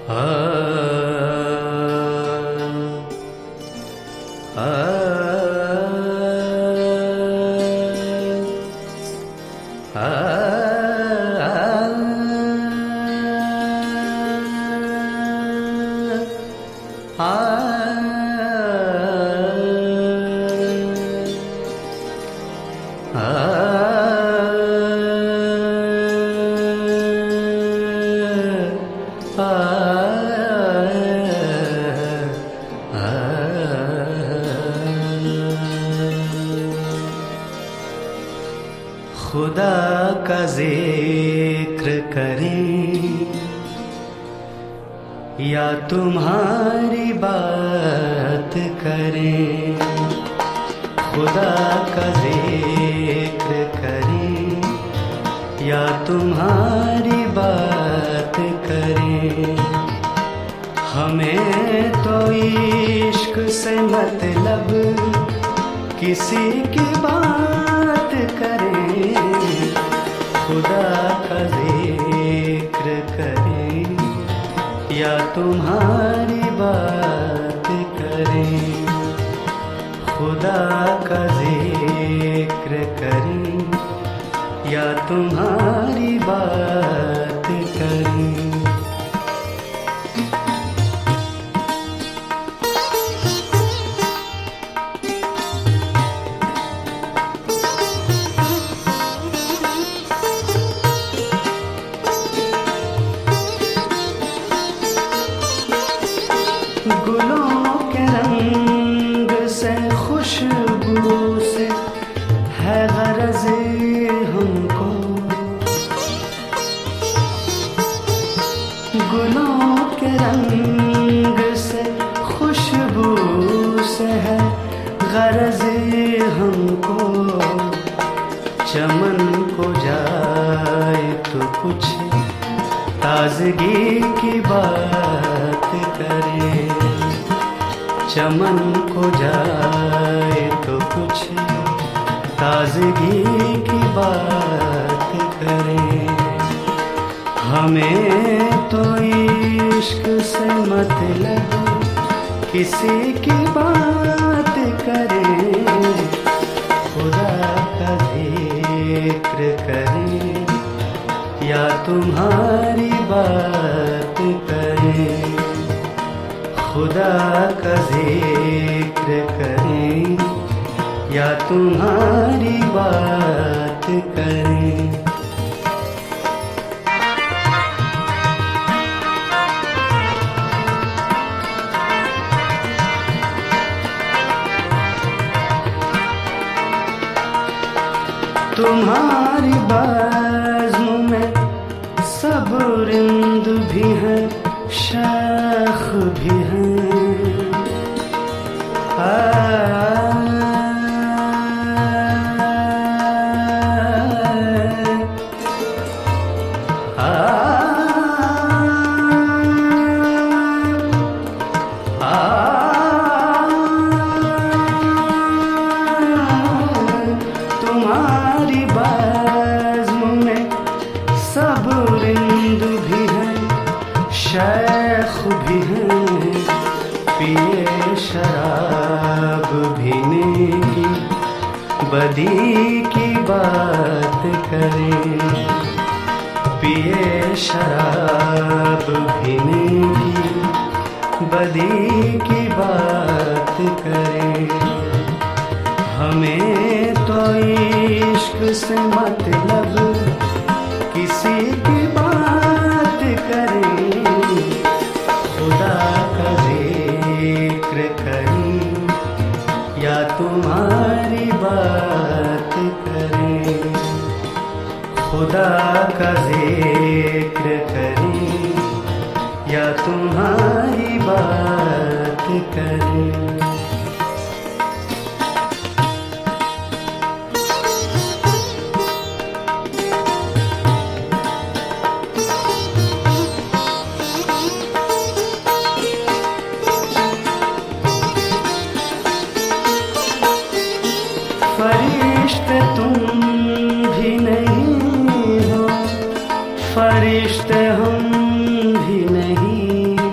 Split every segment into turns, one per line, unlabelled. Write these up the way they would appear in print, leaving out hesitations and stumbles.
खुदा का जिक्र करें या तुम्हारी बात करें, खुदा का जिक्र करें या तुम्हारी बात करें। हमें तो इश्क से मतलब किसी की बात करें, खुदा का जिक्र करें या तुम्हारी बात करें, खुदा का जिक्र करें या तुम्हारी बात करें। गुलों के रंग से खुशबू से है गरज हमको, गुलों के रंग से खुशबू से है गरज हमको। चमन को जाए तो कुछ ताजगी की बात करें, चमन को जाए तो कुछ ताजगी की बात करें। हमें तो इश्क से मतलब किसी की बात करें, खुदा का जिक्र करें या तुम्हारी बात करें, खुदा का जिक्र करें या तुम्हारी बात करें। तुम्हारी बाज़ों में सब रिंद भी हैं, शेख भी हैं। तुम्हारी बाज़ों में सब रिंद भी हैं, शेख भी हैं। पिए शराब पीने की बदी की बात करें, पिए शराब पीने की बदी की बात करें। हमें तो इश्क से मतलब किसी की बात करें, खुदा का जिक्र करें या तुम्हारी बात करें, खुदा का जिक्र करें या तुम्हारी बात करें। फरिश्ते तुम भी नहीं हो, फरिश्ते हम भी नहीं,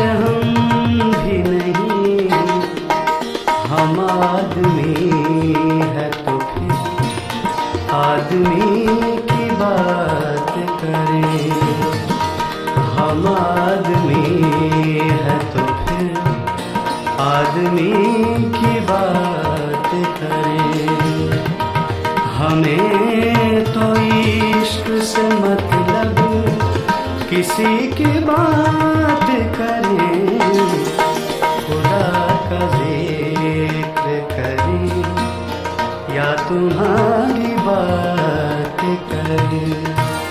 हम भी नहीं, हम आदमी है तो फिर आदमी की बात करें। हम आदमी है तो फिर आदमी की बात करें। हमें तो इश्क से मतलब किसी की बात करें, खुदा का जिक्र करें या तुम्हारी बात करें।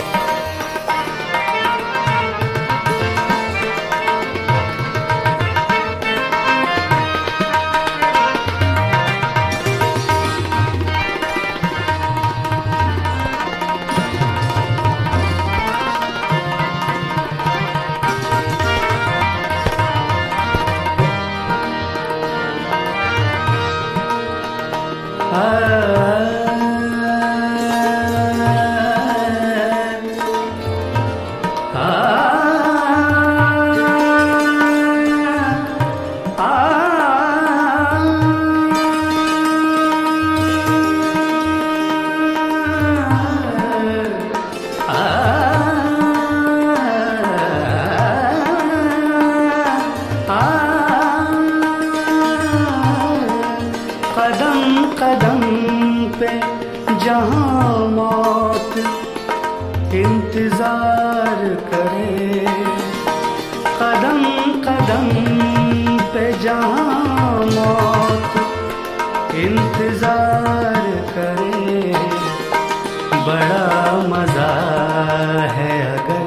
कदम कदम पे जहाँ मौत इंतजार करे, कदम कदम पे जहाँ मौत इंतजार करे। बड़ा मजा है अगर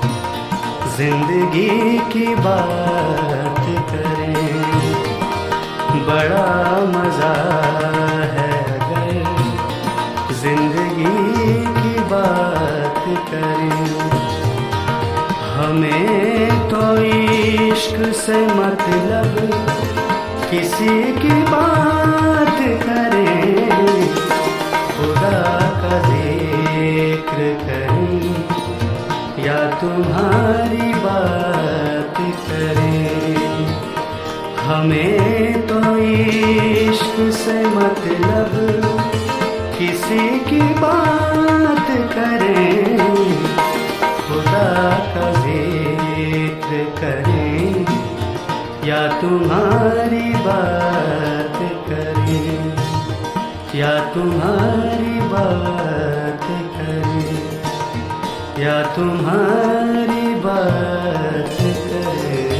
जिंदगी की बात करें, बड़ा मजा है अगर जिंदगी की बात करें। हमें तो इश्क से मतलब किसी की बात करें, खुदा का जिक्र करें या तुम्हारी बात करें। हमें तो इश्क से मतलब किसी की बात करें, खुदा का जिक्र करें या तुम्हारी बात करें, या तुम्हारी बात करें, या तुम्हारी बात करें।